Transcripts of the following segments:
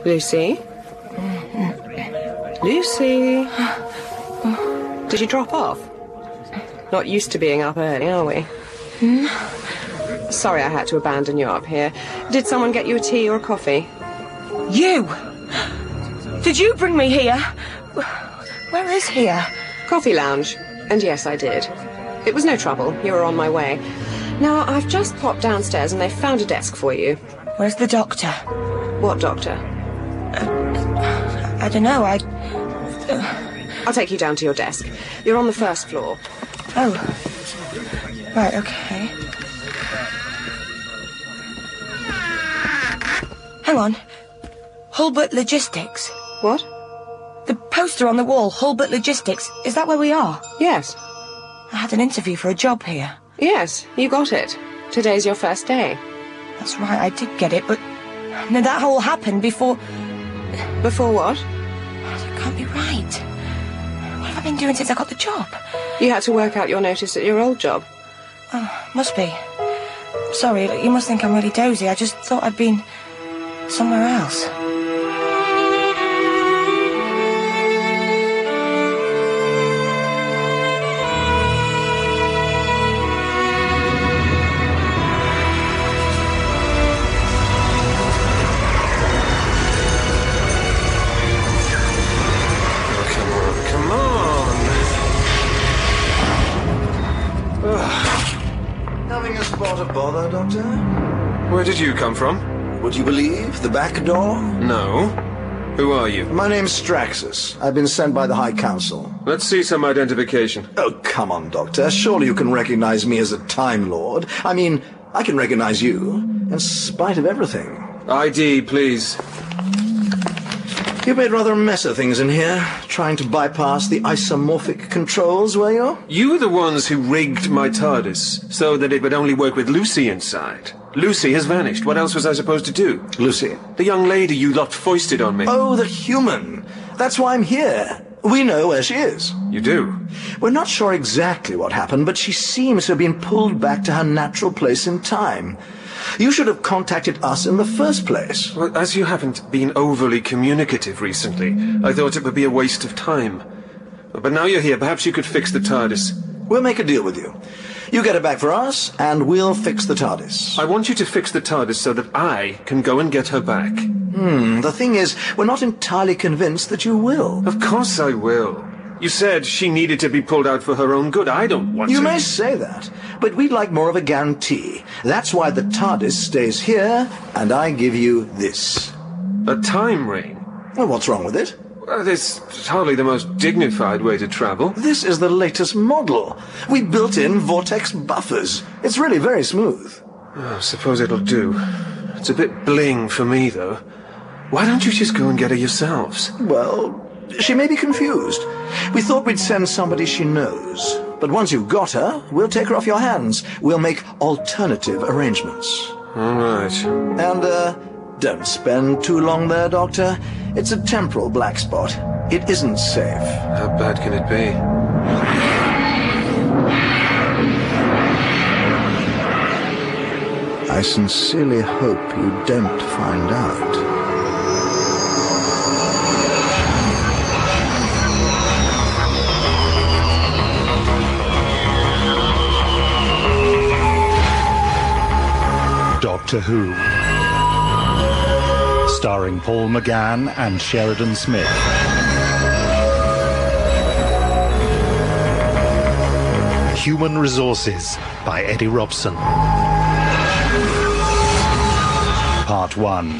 Lucy? Lucy? Did you drop off? Not used to being up early, are we? Sorry I had to abandon you up here. Did someone get you a tea or a coffee? You! Did you bring me here? Where is here? Coffee lounge. And yes, I did. It was no trouble. You were on my way. Now, I've just popped downstairs and they found a desk for you. Where's the doctor? What doctor? I don't know, I'll take you down to your desk. You're on the first floor. Oh. Right, okay. Hang on. Hulbert Logistics. What? The poster on the wall, Hulbert Logistics. Is that where we are? Yes. I had an interview for a job here. Yes, you got it. Today's your first day. That's right, I did get it, but... No, that all happened before... Before what? That can't be right. What have I been doing since I got the job? You had to work out your notice at your old job. Oh, must be. Sorry, you must think I'm really dozy. I just thought I'd been somewhere else. Bother, Doctor? Where did you come from? Would you believe? The back door? No. Who are you? My name's Straxus. I've been sent by the High Council. Let's see some identification. Oh, come on, Doctor. Surely you can recognize me as a Time Lord. I mean, I can recognize you, in spite of everything. ID, please. You made rather a mess of things in here, trying to bypass the isomorphic controls, were you? You were the ones who rigged my TARDIS, so that it would only work with Lucy inside. Lucy has vanished. What else was I supposed to do? Lucy? The young lady you lot foisted on me. Oh, the human. That's why I'm here. We know where she is. You do? We're not sure exactly what happened, but she seems to have been pulled back to her natural place in time. You should have contacted us in the first place. Well, as you haven't been overly communicative recently, I thought it would be a waste of time. But now you're here, perhaps you could fix the TARDIS. We'll make a deal with you. You get it back for us, and we'll fix the TARDIS. I want you to fix the TARDIS so that I can go and get her back. The thing is, we're not entirely convinced that you will. Of course I will. You said she needed to be pulled out for her own good. I don't want to... You may say that, but we'd like more of a guarantee. That's why the TARDIS stays here, and I give you this. A time ring? Well, what's wrong with it? Well, it's hardly the most dignified way to travel. This is the latest model. We built in vortex buffers. It's really very smooth. Oh, suppose it'll do. It's a bit bling for me, though. Why don't you just go and get her yourselves? Well, she may be confused. We thought we'd send somebody she knows. But once you've got her, we'll take her off your hands. We'll make alternative arrangements. All right. And, don't spend too long there, Doctor. It's a temporal black spot. It isn't safe. How bad can it be? I sincerely hope you don't find out. Doctor Who, starring Paul McGann and Sheridan Smith. Human Resources by Eddie Robson. Part 1.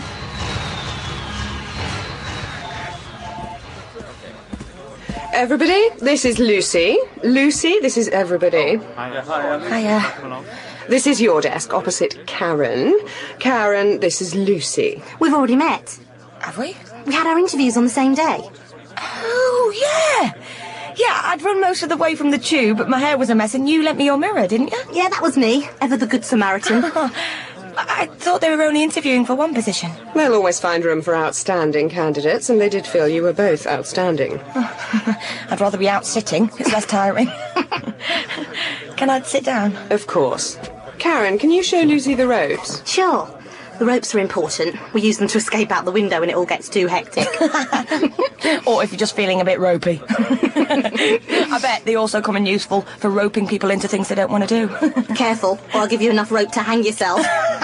Everybody, this is Lucy. Lucy, this is everybody. Hiya. This is your desk, opposite Karen. Karen, this is Lucy. We've already met. Have we? We had our interviews on the same day. Oh, yeah. Yeah, I'd run most of the way from the tube, but my hair was a mess, and you lent me your mirror, didn't you? Yeah, that was me. Ever the Good Samaritan. I thought they were only interviewing for one position. They'll always find room for outstanding candidates, and they did feel you were both outstanding. I'd rather be out sitting. It's less tiring. Can I sit down? Of course. Karen, can you show Lucy the ropes? Sure. The ropes are important. We use them to escape out the window when it all gets too hectic. Or if you're just feeling a bit ropey. I bet they also come in useful for roping people into things they don't want to do. Careful, or I'll give you enough rope to hang yourself.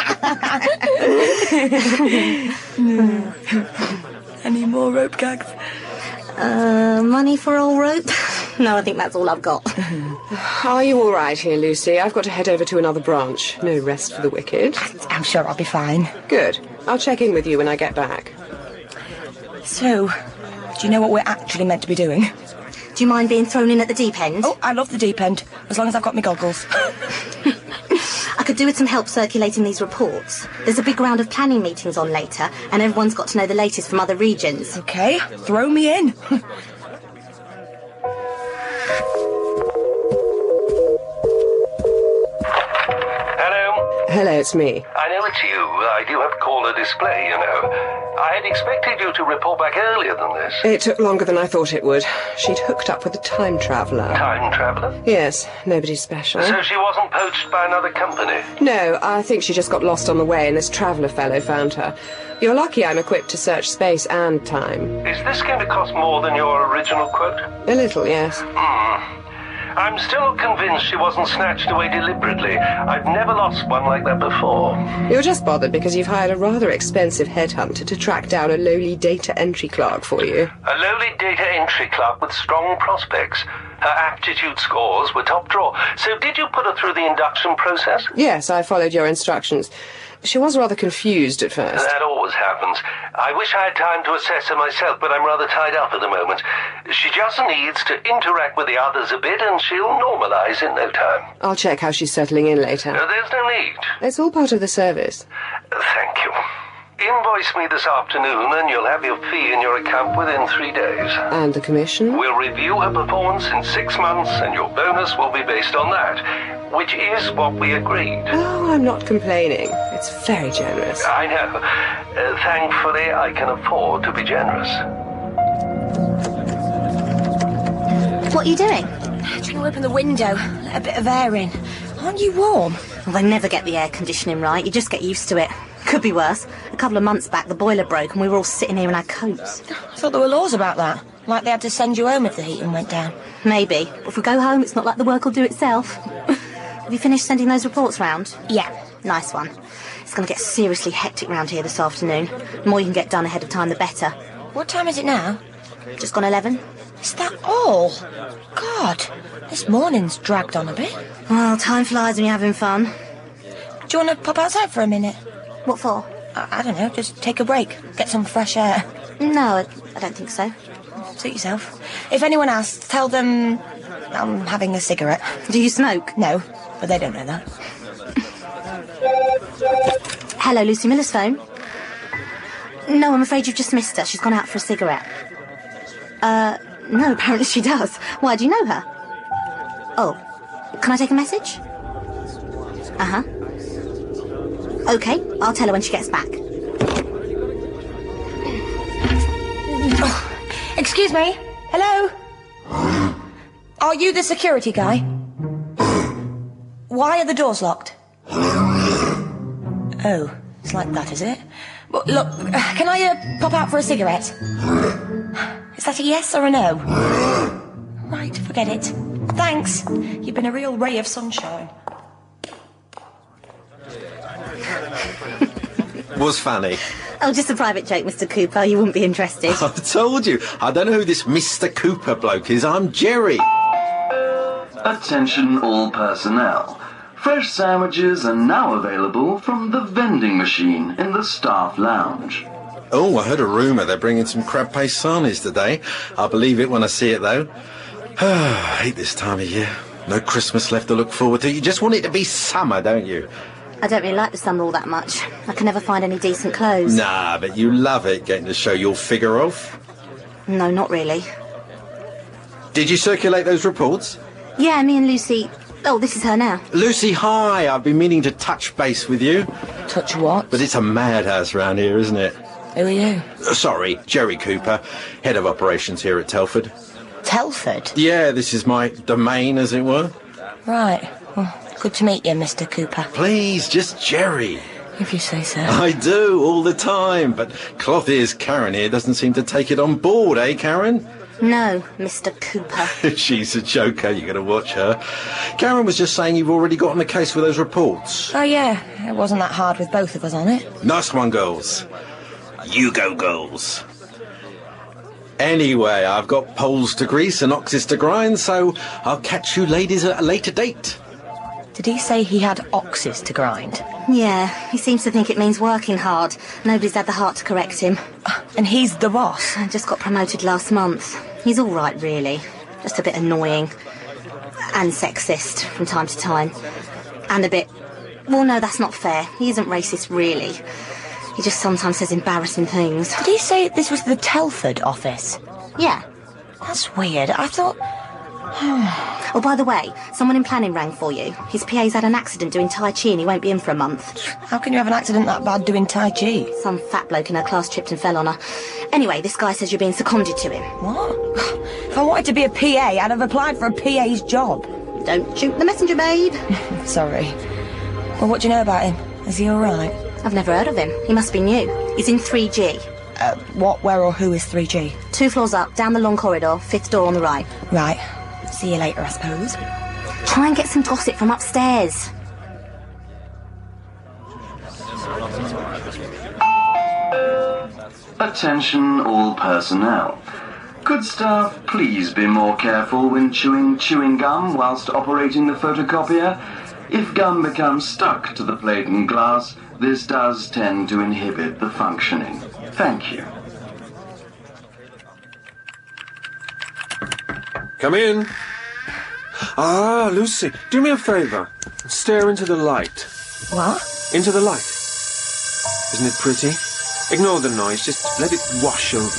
Any more rope gags? Money for old rope? No, I think that's all I've got. Are you all right here, Lucy? I've got to head over to another branch. No rest for the wicked. I'm sure I'll be fine. Good. I'll check in with you when I get back. So, do you know what we're actually meant to be doing? Do you mind being thrown in at the deep end? Oh, I love the deep end, as long as I've got my goggles. I could do with some help circulating these reports. There's a big round of planning meetings on later, and everyone's got to know the latest from other regions. Okay, throw me in. Hello, it's me. I know it's you. I do have caller display, you know. I had expected you to report back earlier than this. It took longer than I thought it would. She'd hooked up with a time traveller. Time traveller? Yes, nobody special. So she wasn't poached by another company? No, I think she just got lost on the way and this traveller fellow found her. You're lucky I'm equipped to search space and time. Is this going to cost more than your original quote? A little, yes. I'm still convinced she wasn't snatched away deliberately. I've never lost one like that before. You're just bothered because you've hired a rather expensive headhunter to track down a lowly data entry clerk for you. A lowly data entry clerk with strong prospects. Her aptitude scores were top drawer. So did you put her through the induction process? Yes, I followed your instructions. She was rather confused at first. That always happens. I wish I had time to assess her myself, but I'm rather tied up at the moment. She just needs to interact with the others a bit and she'll normalise in no time. I'll check how she's settling in later. There's no need. It's all part of the service. Thank you. Invoice me this afternoon and you'll have your fee in your account within 3 days. And the commission? We'll review her performance in 6 months and your bonus will be based on that, which is what we agreed. Oh, I'm not complaining. It's very generous. I know. Thankfully, I can afford to be generous. What are you doing? Trying to open the window, let a bit of air in. Aren't you warm? Well, they never get the air conditioning right. You just get used to it. Could be worse. A couple of months back, the boiler broke and we were all sitting here in our coats. I thought there were laws about that. Like they had to send you home if the heating went down. Maybe. But if we go home, it's not like the work will do itself. Have you finished sending those reports round? Yeah. Nice one. It's going to get seriously hectic round here this afternoon. The more you can get done ahead of time, the better. What time is it now? Just gone 11. Is that all? God, this morning's dragged on a bit. Well, time flies when you're having fun. Do you want to pop outside for a minute? What for? I don't know, just take a break, get some fresh air. No, I don't think so. Suit yourself. If anyone asks, tell them I'm having a cigarette. Do you smoke? No, but they don't know that. Hello, Lucy Miller's phone. No, I'm afraid you've just missed her. She's gone out for a cigarette. No, apparently she does. Why, do you know her? Oh, can I take a message? Uh-huh. Okay, I'll tell her when she gets back. Oh, excuse me? Hello? Are you the security guy? Why are the doors locked? Oh, it's like that, is it? Well, look, can I pop out for a cigarette? Is that a yes or a no? Right, forget it. Thanks. You've been a real ray of sunshine. Was funny. Oh, just a private joke, Mr. Cooper. You wouldn't be interested. I told you. I don't know who this Mr. Cooper bloke is. I'm Jerry. Attention all personnel. Fresh sandwiches are now available from the vending machine in the staff lounge. Oh, I heard a rumour they're bringing some crab paste sarnies today. I'll believe it when I see it, though. I hate this time of year. No Christmas left to look forward to. You just want it to be summer, don't you? I don't really like the summer all that much. I can never find any decent clothes. Nah, but you love it, getting to show your figure off. No, not really. Did you circulate those reports? Yeah, me and Lucy... Oh, this is her now. Lucy, hi. I've been meaning to touch base with you. Touch what? But it's a madhouse round here, isn't it? Who are you? Sorry, Jerry Cooper, head of operations here at Telford. Telford? Yeah, this is my domain, as it were. Right. Well, good to meet you, Mr. Cooper. Please, just Jerry. If you say so. I do, all the time. But cloth ears Karen here doesn't seem to take it on board, eh, Karen? No, Mr. Cooper. She's a joker, you gotta watch her. Karen was just saying you've already got on the case with those reports. Oh, yeah. It wasn't that hard with both of us on it. Nice one, girls. You go, girls. Anyway, I've got poles to grease and oxes to grind, so I'll catch you ladies at a later date. Did he say he had oxes to grind? Yeah, he seems to think it means working hard. Nobody's had the heart to correct him. And he's the boss? I just got promoted last month. He's all right, really. Just a bit annoying. And sexist from time to time. And a bit... Well, no, that's not fair. He isn't racist, really. He just sometimes says embarrassing things. Did he say this was the Telford office? Yeah. That's weird. I thought... Oh, by the way, someone in planning rang for you. His PA's had an accident doing Tai Chi and he won't be in for a month. How can you have an accident that bad doing Tai Chi? Some fat bloke in her class tripped and fell on her. Anyway, this guy says you're being seconded to him. What? If I wanted to be a PA, I'd have applied for a PA's job. Don't shoot the messenger, babe. Sorry. Well, what do you know about him? Is he all right? I've never heard of him. He must be new. He's in 3G. What, where or who is 3G? 2 floors up, down the long corridor, 5th door on the right. Right. See you later, I suppose. Try and get some gossip from upstairs. Attention all personnel. Could staff please be more careful when chewing gum whilst operating the photocopier? If gum becomes stuck to the plate and glass, this does tend to inhibit the functioning. Thank you. Come in. Ah, Lucy, do me a favour. Stare into the light. What? Into the light. Isn't it pretty? Ignore the noise, just let it wash over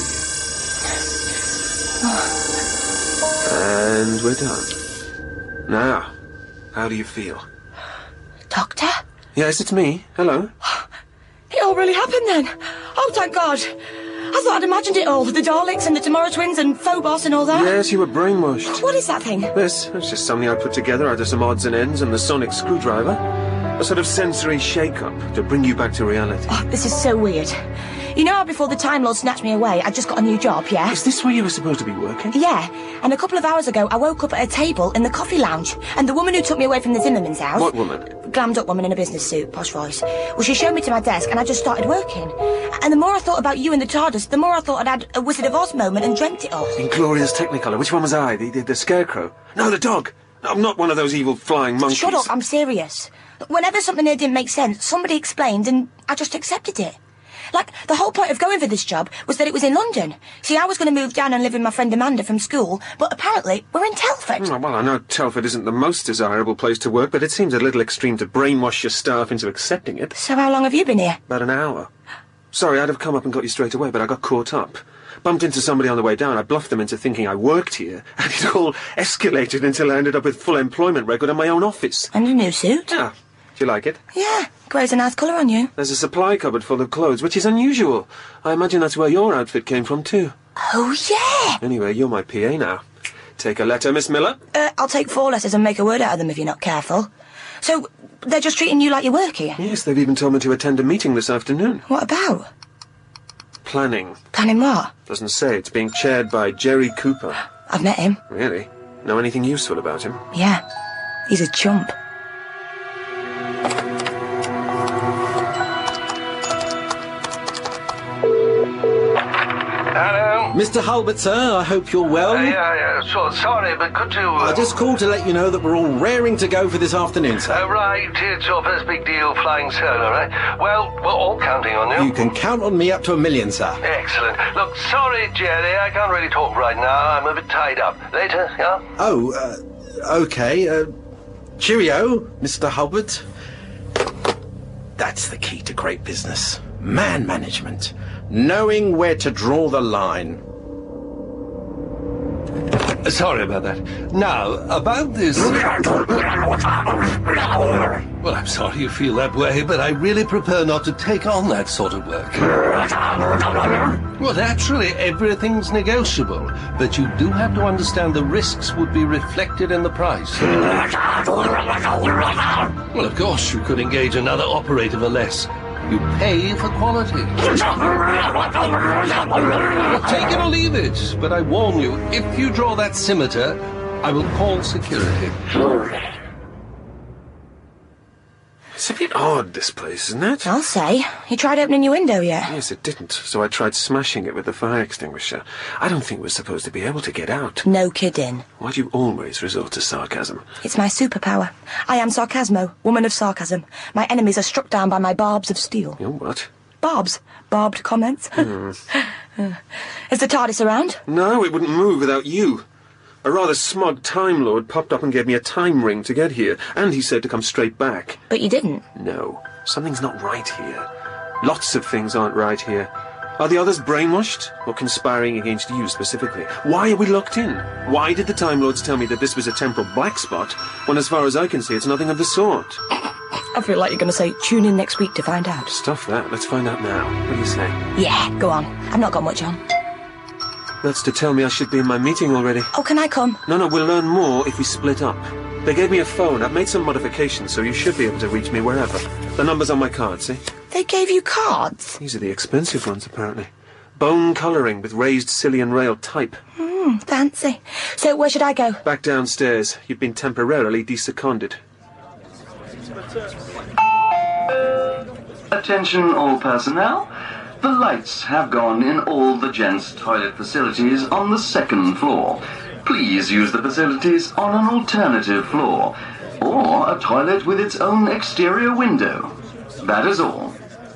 you. And we're done. Now, how do you feel? Doctor? Yes, it's me. Hello. It all really happened then. Oh, thank God. I thought I'd imagined it all. The Daleks and the Tomorrow Twins and Phobos and all that. Yes, you were brainwashed. What is that thing? It's just something I put together out of some odds and ends and the sonic screwdriver. A sort of sensory shake-up to bring you back to reality. Oh, this is so weird. You know how before the Time Lord snatched me away, I just got a new job, yeah? Is this where you were supposed to be working? Yeah, and a couple of hours ago I woke up at a table in the coffee lounge, and the woman who took me away from the Zimmerman's house... What woman? Glammed up woman in a business suit, posh voice. Well, she showed me to my desk, and I just started working. And the more I thought about you and the TARDIS, the more I thought I'd had a Wizard of Oz moment and dreamt it all. Inglorious Technicolor. Which one was I? The Scarecrow? No, the dog. I'm not one of those evil flying monkeys. Shut up, I'm serious. Whenever something here didn't make sense, somebody explained, and I just accepted it. Like, the whole point of going for this job was that it was in London. See, I was going to move down and live with my friend Amanda from school, but apparently we're in Telford. Oh, well, I know Telford isn't the most desirable place to work, but it seems a little extreme to brainwash your staff into accepting it. So how long have you been here? About an hour. Sorry, I'd have come up and got you straight away, but I got caught up. Bumped into somebody on the way down. I bluffed them into thinking I worked here, and it all escalated until I ended up with full employment record in my own office. And a new suit? Yeah. Do you like it? Yeah. Grey's a nice colour on you. There's a supply cupboard full of clothes, which is unusual. I imagine that's where your outfit came from, too. Oh, yeah! Anyway, you're my PA now. Take a letter, Miss Miller. I'll take 4 letters and make a word out of them if you're not careful. So, they're just treating you like you work here? Yes, they've even told me to attend a meeting this afternoon. What about? Planning. Planning what? Doesn't say. It's being chaired by Jerry Cooper. I've met him. Really? Know anything useful about him? Yeah. He's a chump. Hello? Mr. Hulbert, sir, I hope you're well. Yeah, sure. Sorry, but could you... I just called to let you know that we're all raring to go for this afternoon, sir. Right, it's your first big deal flying solo, right? Well, we're all counting on you. You can count on me up to 1 million, sir. Excellent. Look, sorry, Jerry, I can't really talk right now. I'm a bit tied up. Later, yeah? Oh, okay. Cheerio, Mr. Hulbert. That's the key to great business. Man management. Knowing where to draw the line. Sorry about that. Now, about this... Well, I'm sorry you feel that way, but I really prefer not to take on that sort of work. Well, naturally, everything's negotiable, but you do have to understand the risks would be reflected in the price. Well, of course, you could engage another operator for less, You pay for quality. Take it or leave it, but I warn you, if you draw that scimitar, I will call security. It's a bit odd, this place, isn't it? I'll say. You tried opening your window yet? Yes, it didn't, so I tried smashing it with the fire extinguisher. I don't think we're supposed to be able to get out. No kidding. Why do you always resort to sarcasm? It's my superpower. I am Sarcasmo, woman of sarcasm. My enemies are struck down by my barbs of steel. Your what? Barbs. Barbed comments. Is the TARDIS around? No, it wouldn't move without you. A rather smug Time Lord popped up and gave me a time ring to get here, and he said to come straight back. But you didn't? No. Something's not right here. Lots of things aren't right here. Are the others brainwashed, or conspiring against you specifically? Why are we locked in? Why did the Time Lords tell me that this was a temporal black spot, when as far as I can see it's nothing of the sort? I feel like you're going to say, tune in next week to find out. Stuff that. Let's find out now. What do you say? Yeah, go on. I've not got much on. That's to tell me I should be in my meeting already. Oh, can I come? No, we'll learn more if we split up. They gave me a phone. I've made some modifications, so you should be able to reach me wherever. The number's on my card, see? They gave you cards? These are the expensive ones, apparently. Bone colouring with raised Cillian rail type. Fancy. So where should I go? Back downstairs. You've been temporarily deseconded. Attention all personnel. The lights have gone in all the gents' toilet facilities on the second floor. Please use the facilities on an alternative floor, or a toilet with its own exterior window. That is all.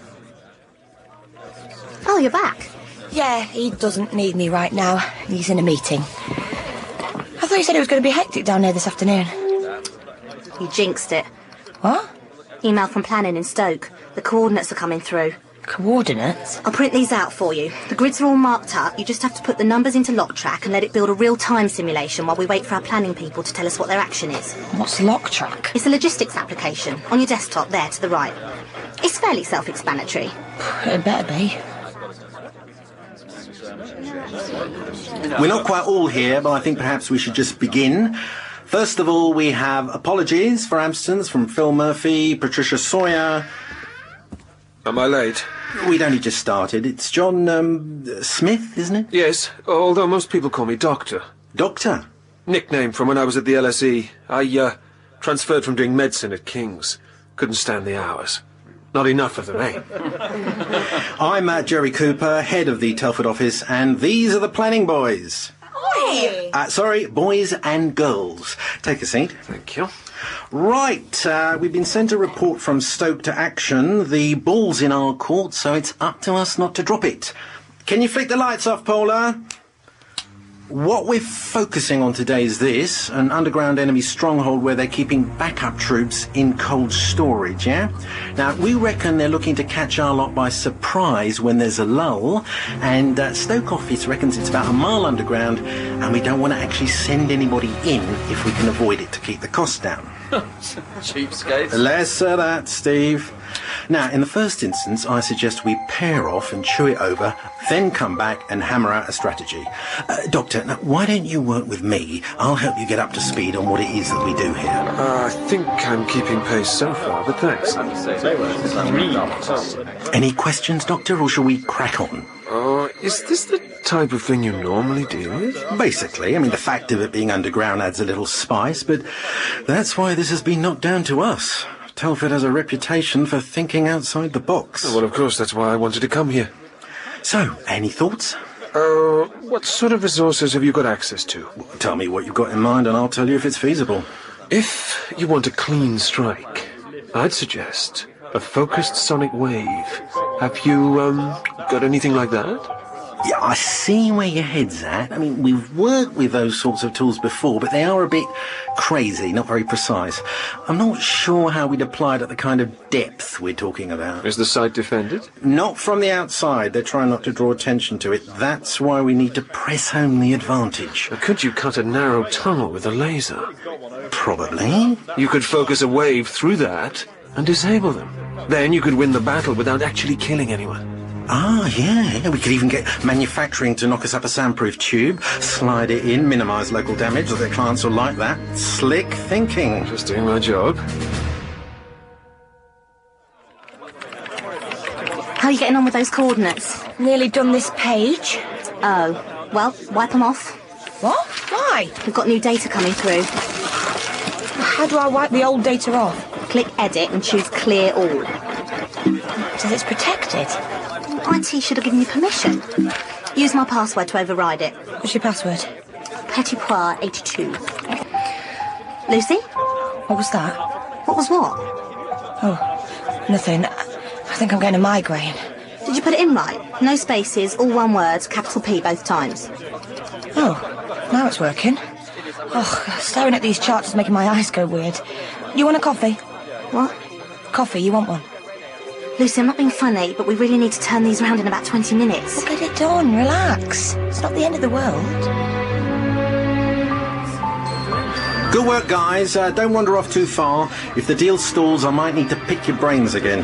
Oh, you're back. Yeah, he doesn't need me right now. He's in a meeting. I thought you said it was going to be hectic down there this afternoon. You jinxed it. What? Email from planning in Stoke. The coordinates are coming through. Coordinates? I'll print these out for you. The grids are all marked up. You just have to put the numbers into LockTrack and let it build a real-time simulation while we wait for our planning people to tell us what their action is. What's LockTrack? It's a logistics application. On your desktop, there to the right. It's fairly self-explanatory. It better be. We're not quite all here, but I think perhaps we should just begin. First of all, we have apologies for absence from Phil Murphy, Patricia Sawyer. Am I late? We'd only just started. It's John, Smith, isn't it? Yes, although most people call me Doctor. Doctor? Nickname from when I was at the LSE. I, transferred from doing medicine at King's. Couldn't stand the hours. Not enough of them, eh? I'm Jerry Cooper, head of the Telford office, and these are the planning boys. Oi! Sorry, boys and girls. Take a seat. Thank you. Right, we've been sent a report from Stoke to action. The ball's in our court, so it's up to us not to drop it. Can you flick the lights off, Paula? What we're focusing on today is this, an underground enemy stronghold where they're keeping backup troops in cold storage, yeah? Now, we reckon they're looking to catch our lot by surprise when there's a lull, and Stoke office reckons it's about a mile underground, and we don't want to actually send anybody in if we can avoid it to keep the costs down. Cheapskates. Less of that, Steve. Now, in the first instance, I suggest we pair off and chew it over, then come back and hammer out a strategy. Doctor, now, why don't you work with me? I'll help you get up to speed on what it is that we do here. I think I'm keeping pace so far, but thanks. Any questions, Doctor, or shall we crack on? Is this the type of thing you normally deal with? Basically. I mean, the fact of it being underground adds a little spice, but that's why this has been knocked down to us. Telford has a reputation for thinking outside the box. Well, of course, that's why I wanted to come here. So, any thoughts? What sort of resources have you got access to? Tell me what you've got in mind and I'll tell you if it's feasible. If you want a clean strike, I'd suggest a focused sonic wave. Have you, got anything like that? Yeah, I see where your head's at. I mean, we've worked with those sorts of tools before, but they are a bit crazy, not very precise. I'm not sure how we'd apply it at the kind of depth we're talking about. Is the site defended? Not from the outside. They're trying not to draw attention to it. That's why we need to press home the advantage. Could you cut a narrow tunnel with a laser? Probably. You could focus a wave through that and disable them. Then you could win the battle without actually killing anyone. Ah, yeah. We could even get manufacturing to knock us up a soundproof tube, slide it in, minimise local damage, or their clients will like that. Slick thinking. Just doing my job. How are you getting on with those coordinates? Nearly done this page. Oh, well, wipe them off. What? Why? We've got new data coming through. How do I wipe the old data off? Click Edit and choose Clear All. Says it's protected. IT should have given you permission. Use my password to override it. What's your password? Petit Pois 82. Lucy? What was that? What was what? Oh, nothing. I think I'm getting a migraine. Did you put it in right? No spaces, all one word, capital P both times. Oh, now it's working. Oh, staring at these charts is making my eyes go weird. You want a coffee? What? Coffee, you want one? Lucy, I'm not being funny, but we really need to turn these around in about 20 minutes. Well, get it done, relax. It's not the end of the world. Good work, guys. Don't wander off too far. If the deal stalls, I might need to pick your brains again.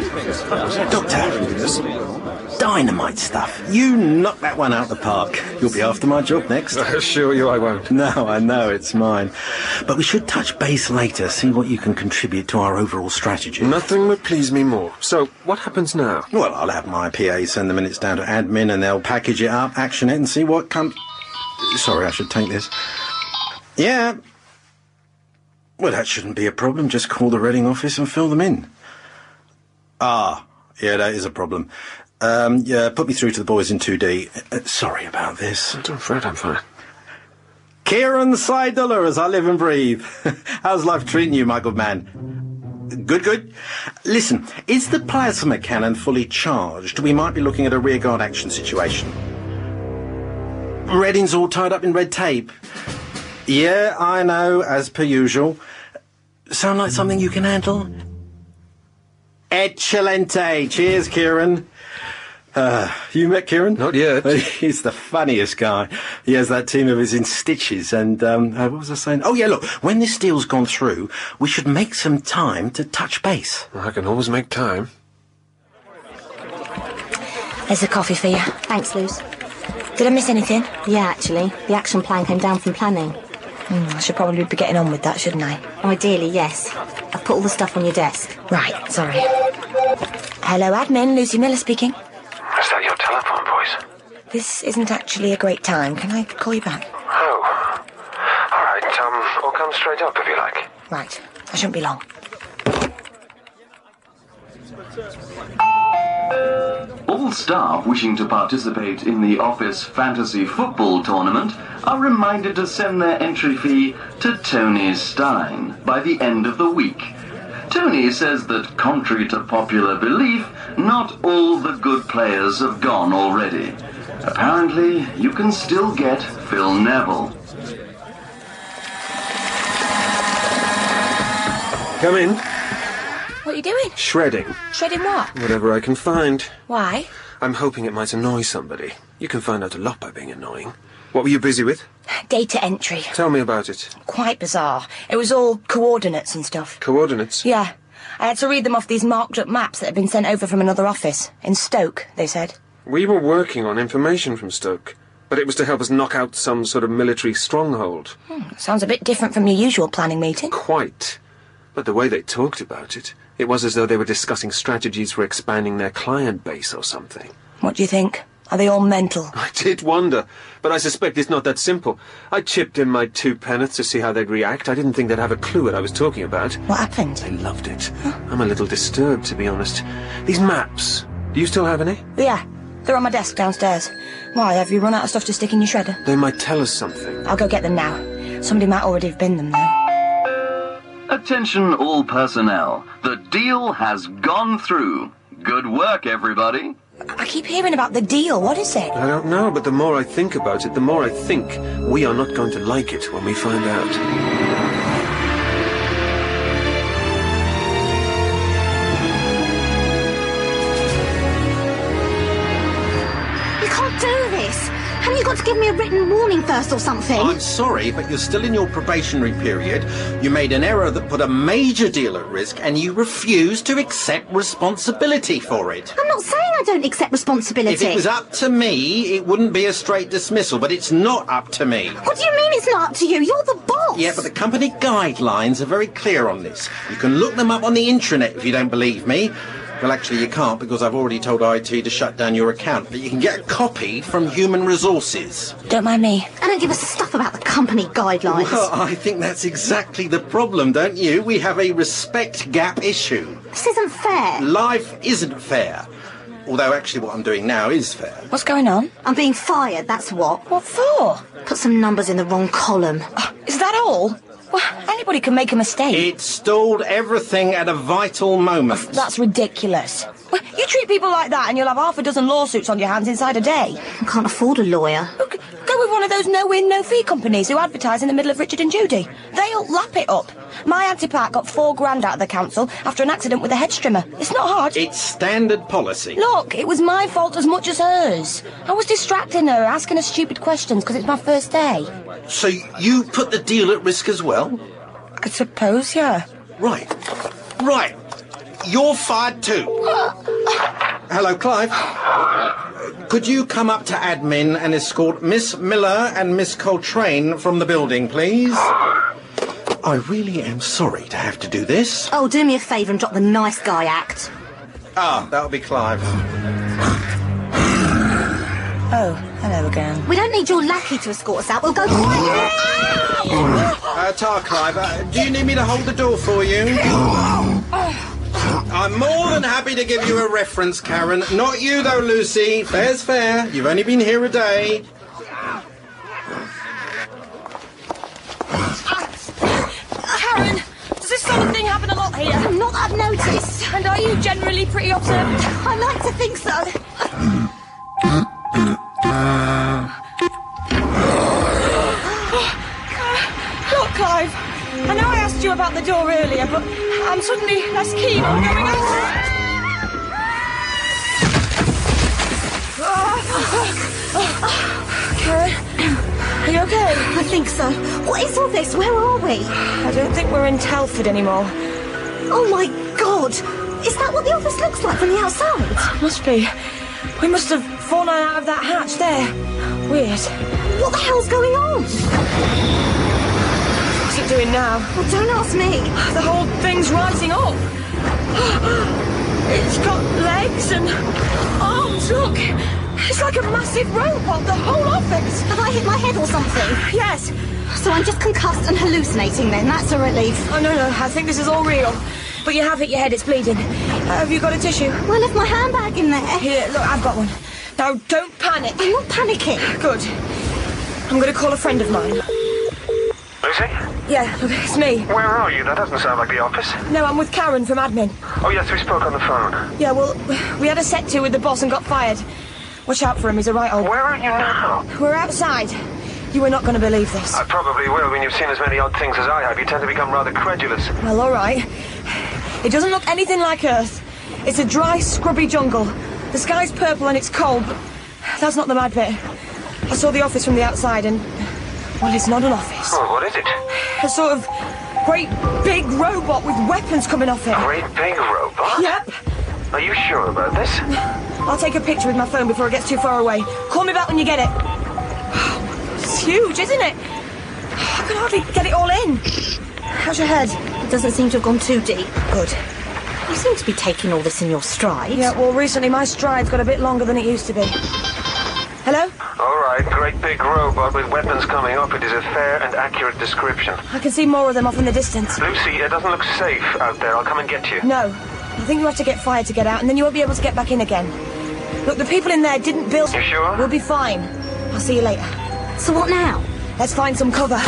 Doctor, dynamite stuff. You knock that one out the park. You'll be after my job next. I assure you I won't. No, I know, it's mine. But we should touch base later, see what you can contribute to our overall strategy. Nothing would please me more. So, what happens now? Well, I'll have my PA send the minutes down to admin and they'll package it up, action it and see what comes... Sorry, I should take this. Yeah. Well, that shouldn't be a problem. Just call the Reading office and fill them in. Ah, yeah, that is a problem. Yeah, put me through to the boys in 2D. Sorry about this. Don't fret, I'm fine. Kieran Seidler, as I live and breathe. How's life treating you, my good man? Good, good. Listen, is the plasma cannon fully charged? We might be looking at a rearguard action situation. Reading's all tied up in red tape. Yeah, I know, as per usual. Sound like something you can handle? Excelente. Cheers, Kieran. You met Kieran? Not yet. He's the funniest guy. He has that team of his in stitches. And, what was I saying? Oh, yeah, look, when this deal's gone through, we should make some time to touch base. I can always make time. There's a coffee for you. Thanks, Luz. Did I miss anything? Yeah, actually. The action plan came down from planning. I should probably be getting on with that, shouldn't I? Ideally, yes. I've put all the stuff on your desk. Right, sorry. Hello, admin. Lucy Miller speaking. Is that your telephone voice? This isn't actually a great time. Can I call you back? Oh. All right, I'll come straight up if you like. Right. I shouldn't be long. All staff wishing to participate in the office fantasy football tournament are reminded to send their entry fee to Tony Stein by the end of the week. Tony says that, contrary to popular belief, not all the good players have gone already. Apparently, you can still get Phil Neville. Come in. What are you doing? Shredding. Shredding what? Whatever I can find. Why? I'm hoping it might annoy somebody. You can find out a lot by being annoying. What were you busy with? Data entry. Tell me about it. Quite bizarre. It was all coordinates and stuff. Coordinates? Yeah. I had to read them off these marked-up maps that had been sent over from another office. In Stoke, they said. We were working on information from Stoke, but it was to help us knock out some sort of military stronghold. Sounds a bit different from your usual planning meeting. Quite. But the way they talked about it, it was as though they were discussing strategies for expanding their client base or something. What do you think? Are they all mental? I did wonder, but I suspect it's not that simple. I chipped in my 2 penneth to see how they'd react. I didn't think they'd have a clue what I was talking about. What happened? They loved it. I'm a little disturbed, to be honest. These maps, do you still have any? Yeah, they're on my desk downstairs. Why, have you run out of stuff to stick in your shredder? They might tell us something. I'll go get them now. Somebody might already have binned them, though. Attention all personnel. The deal has gone through. Good work, everybody. I keep hearing about the deal. What is it? I don't know, but the more I think about it, the more I think we are not going to like it when we find out. You can't do this. Haven't you got to give me a written warning first or something? I'm sorry, but you're still in your probationary period. You made an error that put a major deal at risk, and you refused to accept responsibility for it. I'm not saying I don't accept responsibility. If it was up to me, it wouldn't be a straight dismissal, but it's not up to me. What do you mean it's not up to you? You're the boss. Yeah, but the company guidelines are very clear on this. You can look them up on the intranet if you don't believe me. Well, actually, you can't because I've already told IT to shut down your account. But you can get a copy from Human Resources. Don't mind me. And don't give us stuff about the company guidelines. Well, I think that's exactly the problem, don't you? We have a respect gap issue. This isn't fair. Life isn't fair. Although, actually, what I'm doing now is fair. What's going on? I'm being fired, that's what. What for? Put some numbers in the wrong column. Is that all? Well, anybody can make a mistake. It stalled everything at a vital moment. That's ridiculous. Well, you treat people like that and you'll have half a dozen lawsuits on your hands inside a day. I can't afford a lawyer. Look, go with one of those no-win, no-fee companies who advertise in the middle of Richard and Judy. They'll lap it up. My anti-pack got $4,000 out of the council after an accident with a hedge trimmer. It's not hard. It's standard policy. Look, it was my fault as much as hers. I was distracting her, asking her stupid questions because it's my first day. So you put the deal at risk as well? I suppose, yeah. Right. You're fired too. Hello, Clive. Could you come up to admin and escort Miss Miller and Miss Coltrane from the building, please? I really am sorry to have to do this. Oh, do me a favour and drop the nice guy act. Ah, that'll be Clive. Oh, hello again. We don't need your lackey to escort us out. We'll go... Tar Clive, do you need me to hold the door for you? I'm more than happy to give you a reference, Karen. Not you, though, Lucy. Fair's fair. You've only been here a day. Karen, does this sort of thing happen a lot here? Not that I've noticed. And are you generally pretty observant? I like to think so. Look, Clive, I know I asked you about the door earlier, but I'm suddenly less keen on going out. Karen, are you okay? I think so. What is all this? Where are we? I don't think we're in Telford anymore. Oh, my God. Is that what the office looks like from the outside? Must be. We must have fallen out of that hatch there. Weird. What the hell's going on? What's it doing now? Well, don't ask me. The whole thing's rising up. It's got legs and arms, look. It's like a massive robot, the whole office. Have I hit my head or something? Yes. So I'm just concussed and hallucinating then, that's a relief. Oh, no, I think this is all real. But you have hit your head, it's bleeding. Have you got a tissue? Well, I left my handbag in there. Here, look, I've got one. Now, don't panic. I'm not panicking. Good. I'm going to call a friend of mine. Lucy? Yeah, look, it's me. Where are you? That doesn't sound like the office. No, I'm with Karen from admin. Oh, yes, we spoke on the phone. Yeah, well, we had a set to with the boss and got fired. Watch out for him, he's a right old... Where are you now? We're outside. You are not going to believe this. I probably will when you've seen as many odd things as I have. You tend to become rather credulous. Well, all right. It doesn't look anything like Earth. It's a dry, scrubby jungle. The sky's purple and it's cold, but that's not the mad bit. I saw the office from the outside and... well, it's not an office. Oh, what is it? A sort of great big robot with weapons coming off it. Great big robot? Yep. Are you sure about this? I'll take a picture with my phone before it gets too far away. Call me back when you get it. It's huge, isn't it? I can hardly get it all in. How's your head? It doesn't seem to have gone too deep. Good. You seem to be taking all this in your stride. Yeah, well, recently my stride's got a bit longer than it used to be. Hello? All right, great big robot with weapons coming up. It is a fair and accurate description. I can see more of them off in the distance. Lucy, it doesn't look safe out there. I'll come and get you. No. I think you have to get fired to get out, and then you won't be able to get back in again. Look, the people in there didn't build... You sure? We'll be fine. I'll see you later. So what now? Let's find some cover.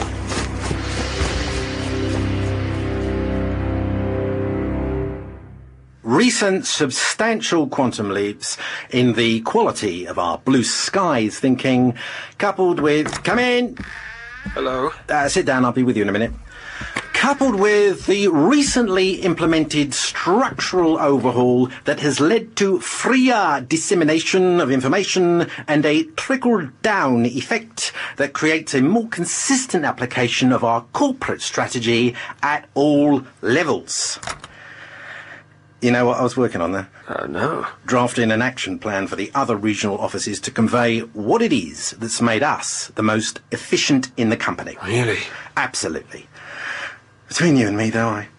Recent substantial quantum leaps in the quality of our blue skies thinking, coupled with... Come in! Hello? Sit down, I'll be with you in a minute. Coupled with the recently implemented structural overhaul that has led to freer dissemination of information and a trickle-down effect that creates a more consistent application of our corporate strategy at all levels. You know what I was working on there? No. Drafting an action plan for the other regional offices to convey what it is that's made us the most efficient in the company. Really? Absolutely. Between you and me, though, I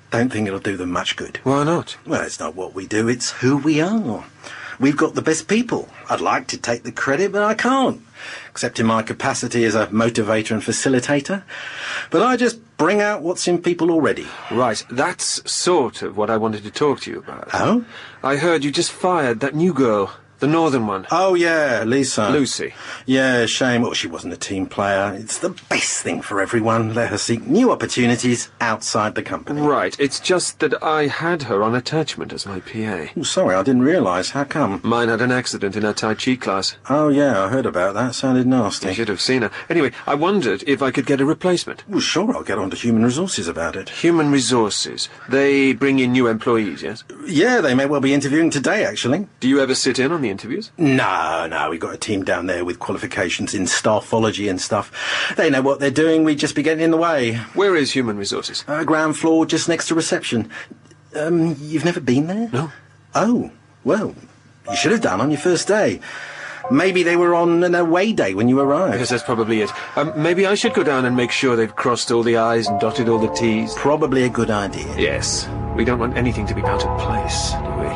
don't think it'll do them much good. Why not? Well, it's not what we do, it's who we are. We've got the best people. I'd like to take the credit, but I can't, except in my capacity as a motivator and facilitator. But I just bring out what's in people already. Right, that's sort of what I wanted to talk to you about. Oh? I heard you just fired that new girl, the northern one. Oh, yeah, Lisa. Lucy. Yeah, shame. Well, she wasn't a team player. It's the best thing for everyone. Let her seek new opportunities outside the company. Right, it's just that I had her on attachment as my PA. Oh, sorry, I didn't realise. How come? Mine had an accident in her Tai Chi class. Oh, yeah, I heard about that. Sounded nasty. You should have seen her. Anyway, I wondered if I could get a replacement. Well, sure, I'll get on to Human Resources about it. Human Resources. They bring in new employees, yes? Yeah, they may well be interviewing today, actually. Do you ever sit in on the interviews? No, we've got a team down there with qualifications in staffology and stuff. They know what they're doing, we'd just be getting in the way. Where is Human Resources? Ground floor, just next to reception. You've never been there? No. Oh, well, you should have done on your first day. Maybe they were on an away day when you arrived. Yes, that's probably it. Maybe I should go down and make sure they've crossed all the I's and dotted all the T's. Probably a good idea. Yes. We don't want anything to be out of place, do we?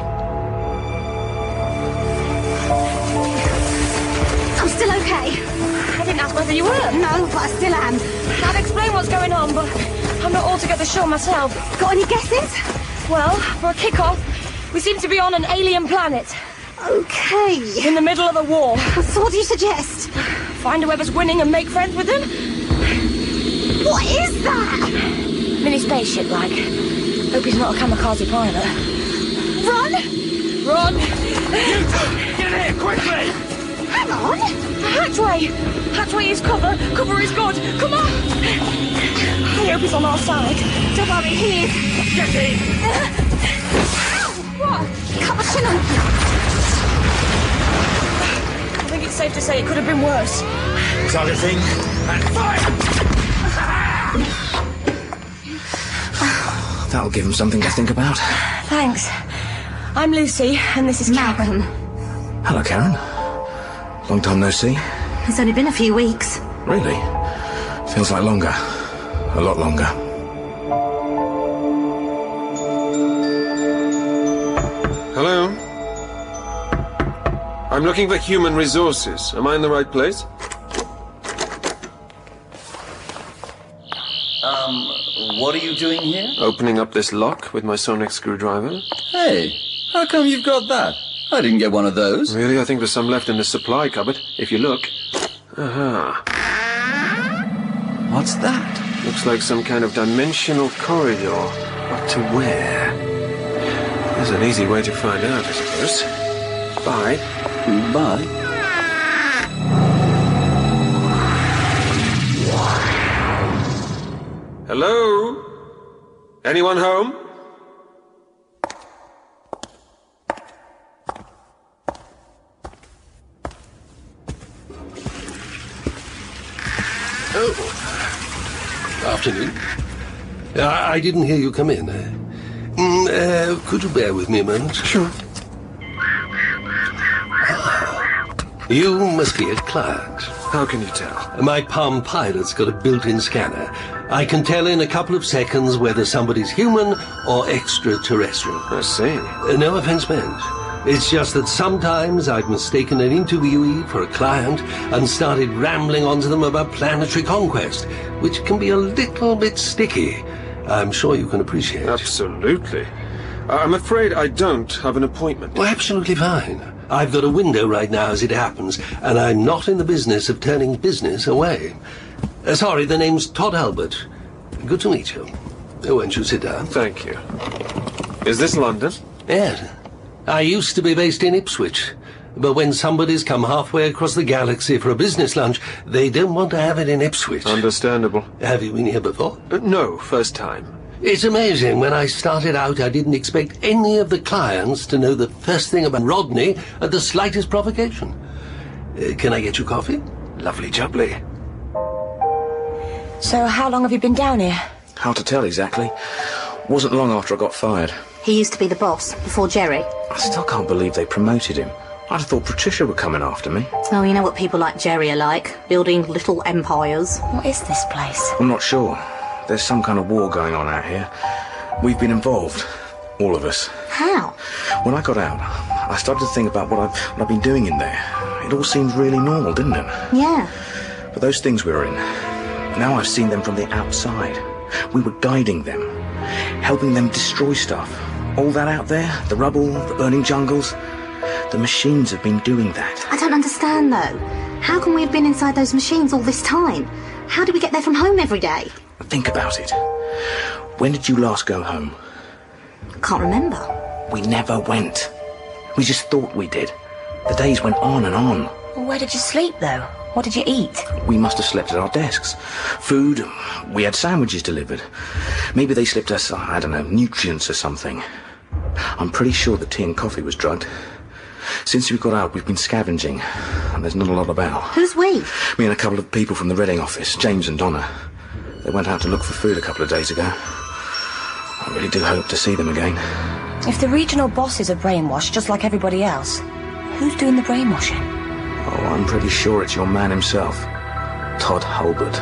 I'm still okay. I didn't ask whether you were. No, but I still am. I've explained what's going on, but I'm not altogether sure myself. Got any guesses? Well, for a kick-off, we seem to be on an alien planet. Okay. In the middle of a war. So what do you suggest? Find whoever's winning and make friends with them. What is that? Mini spaceship, like. Hope he's not a kamikaze pilot. Run! Run! You two, get here, quickly! Hang on! A hatchway! Hatchway is cover! Cover is good! Come on! I hope he's on our side. Don't worry, he is. Get in! What? Cut my chin open. I think it's safe to say it could have been worse. Targeting and fire! That'll give him something to think about. Thanks. I'm Lucy, and this is Malcolm. Hello, Karen. Long time no see. It's only been a few weeks. Really? Feels like longer. A lot longer. Hello? I'm looking for Human Resources. Am I in the right place? What are you doing here? Opening up this lock with my sonic screwdriver. Hey, how come you've got that? I didn't get one of those. Really? I think there's some left in the supply cupboard, if you look. Aha. What's that? Looks like some kind of dimensional corridor. What to where? There's an easy way to find out, I suppose. Bye. Bye. Hello? Anyone home? Oh. Afternoon. I didn't hear you come in. Could you bear with me a moment? Sure. You must be a client. How can you tell? My Palm Pilot's got a built-in scanner. I can tell in a couple of seconds whether somebody's human or extraterrestrial. I see. No offense meant. It's just that sometimes I've mistaken an interviewee for a client and started rambling on to them about planetary conquest, which can be a little bit sticky. I'm sure you can appreciate. Absolutely. I'm afraid I don't have an appointment. Well, absolutely fine. I've got a window right now as it happens, and I'm not in the business of turning business away. Sorry, the name's Todd Albert. Good to meet you. Won't you sit down? Thank you. Is this London? Yes. I used to be based in Ipswich, but when somebody's come halfway across the galaxy for a business lunch, they don't want to have it in Ipswich. Understandable. Have you been here before? No, first time. It's amazing. When I started out, I didn't expect any of the clients to know the first thing about Rodney at the slightest provocation. Can I get you coffee? Lovely jubbly. So how long have you been down here? How to tell exactly. Wasn't long after I got fired. He used to be the boss, before Jerry. I still can't believe they promoted him. I'd have thought Patricia were coming after me. Oh, you know what people like Jerry are like, building little empires. What is this place? I'm not sure. There's some kind of war going on out here. We've been involved. All of us. How? When I got out, I started to think about what I've been doing in there. It all seemed really normal, didn't it? Yeah. But those things we were in, now I've seen them from the outside. We were guiding them, helping them destroy stuff. All that out there, the rubble, the burning jungles, the machines have been doing that. I don't understand, though. How can we have been inside those machines all this time? How do we get there from home every day? Think about it. When did you last go home? Can't remember. We never went. We just thought we did. The days went on and on. Where did you sleep, though? What did you eat? We must have slept at our desks. Food, we had sandwiches delivered. Maybe they slipped us, I don't know, nutrients or something. I'm pretty sure the tea and coffee was drugged. Since we got out, we've been scavenging, and there's not a lot about. Who's we? Me and a couple of people from the Reading office, James and Donna. They went out to look for food a couple of days ago. I really do hope to see them again. If the regional bosses are brainwashed just like everybody else, who's doing the brainwashing? Oh, I'm pretty sure it's your man himself, Todd Hulbert.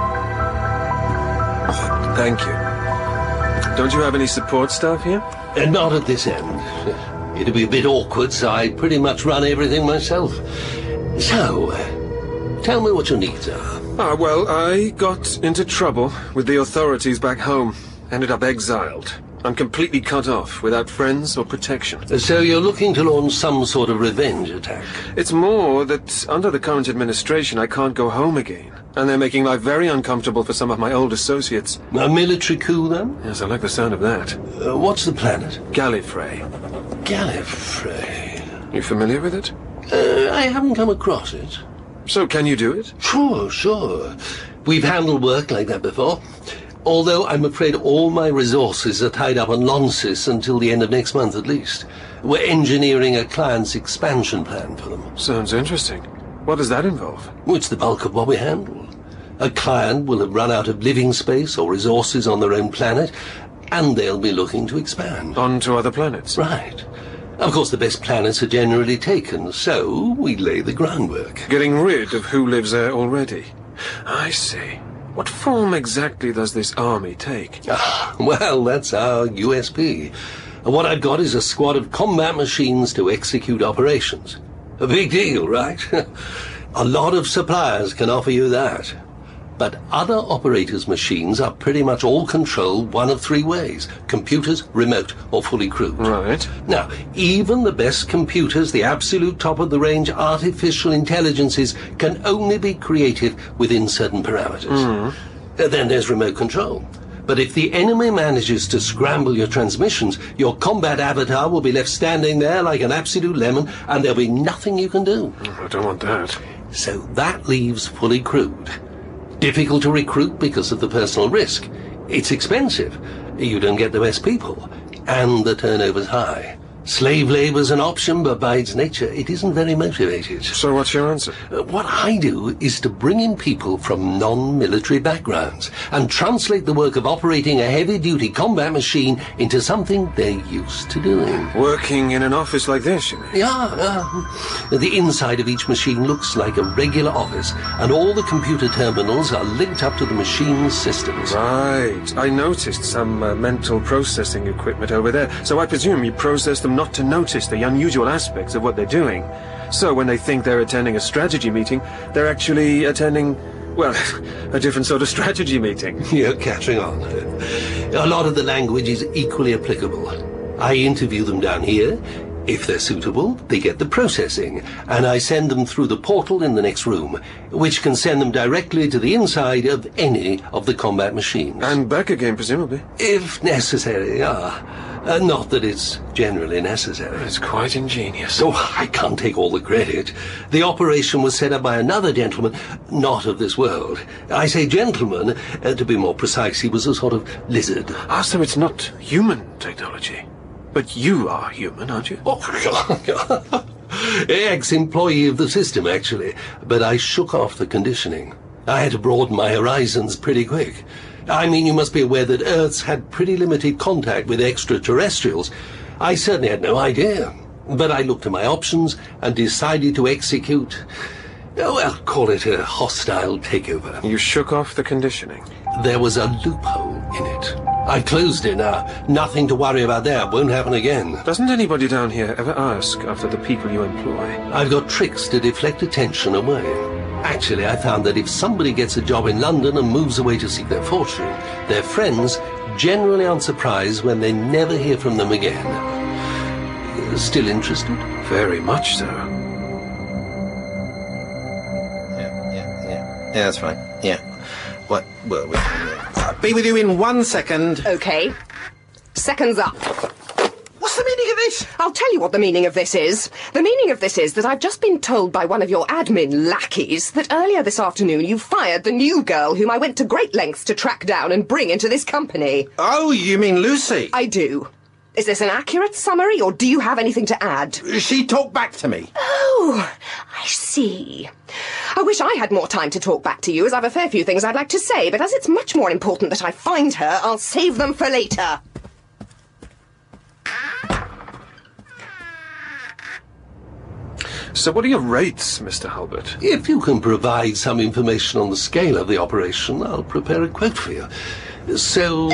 Thank you. Don't you have any support staff here? Not at this end. It'd be a bit awkward, so I pretty much run everything myself. So, tell me what your needs are. Well, I got into trouble with the authorities back home. Ended up exiled. I'm completely cut off, without friends or protection. So you're looking to launch some sort of revenge attack? It's more that under the current administration I can't go home again. And they're making life very uncomfortable for some of my old associates. A military coup, then? Yes, I like the sound of that. What's the planet? Gallifrey. Gallifrey. You familiar with it? I haven't come across it. So can you do it? Sure. We've handled work like that before. Although I'm afraid all my resources are tied up on Lonsis until the end of next month at least. We're engineering a client's expansion plan for them. Sounds interesting. What does that involve? Well, it's the bulk of what we handle. A client will have run out of living space or resources on their own planet, and they'll be looking to expand. On to other planets? Right. Of course, the best planets are generally taken, so we lay the groundwork. Getting rid of who lives there already? I see. What form exactly does this army take? Well, that's our USP. What I've got is a squad of combat machines to execute operations. A big deal, right? A lot of suppliers can offer you that. But other operators' machines are pretty much all controlled one of three ways: computers, remote, or fully crewed. Right. Now, even the best computers, the absolute top-of-the-range artificial intelligences, can only be created within certain parameters. Then there's remote control. But if the enemy manages to scramble your transmissions, your combat avatar will be left standing there like an absolute lemon, and there'll be nothing you can do. I don't want that. So that leaves fully crewed. Difficult to recruit because of the personal risk. It's expensive. You don't get the best people. And the turnover's high. Slave labor's an option, but by its nature, it isn't very motivated. So what's your answer? What I do is to bring in people from non-military backgrounds and translate the work of operating a heavy-duty combat machine into something they're used to doing. Working in an office like this, you mean? Yeah. The inside of each machine looks like a regular office, and all the computer terminals are linked up to the machine's systems. Right. I noticed some mental processing equipment over there, so I presume you process them not to notice the unusual aspects of what they're doing. So when they think they're attending a strategy meeting, they're actually attending, well, a different sort of strategy meeting. You're catching on. A lot of the language is equally applicable. I interview them down here. If they're suitable, they get the processing, and I send them through the portal in the next room, which can send them directly to the inside of any of the combat machines. And back again, presumably? If necessary, not that it's generally necessary. It's quite ingenious. Oh, I can't take all the credit. The operation was set up by another gentleman, not of this world. I say gentleman, to be more precise, he was a sort of lizard. So it's not human technology? But you are human, aren't you? Oh, ex-employee of the system, actually. But I shook off the conditioning. I had to broaden my horizons pretty quick. I mean, you must be aware that Earth's had pretty limited contact with extraterrestrials. I certainly had no idea. But I looked at my options and decided to execute, well, call it a hostile takeover. You shook off the conditioning? There was a loophole in it. I closed it now. Nothing to worry about there. Won't happen again. Doesn't anybody down here ever ask after the people you employ? I've got tricks to deflect attention away. Actually, I found that if somebody gets a job in London and moves away to seek their fortune, their friends generally aren't surprised when they never hear from them again. Still interested? Very much so. Yeah, that's fine. Yeah. What? Well, I'll be with you in 1 second. Okay. Seconds up. What's the meaning of this? I'll tell you what the meaning of this is. The meaning of this is that I've just been told by one of your admin lackeys that earlier this afternoon you fired the new girl whom I went to great lengths to track down and bring into this company. Oh, you mean Lucy? I do. Is this an accurate summary, or do you have anything to add? She talked back to me. Oh, I see. I wish I had more time to talk back to you, as I've a fair few things I'd like to say, but as it's much more important that I find her, I'll save them for later. So what are your rates, Mr. Hulbert? If you can provide some information on the scale of the operation, I'll prepare a quote for you. So,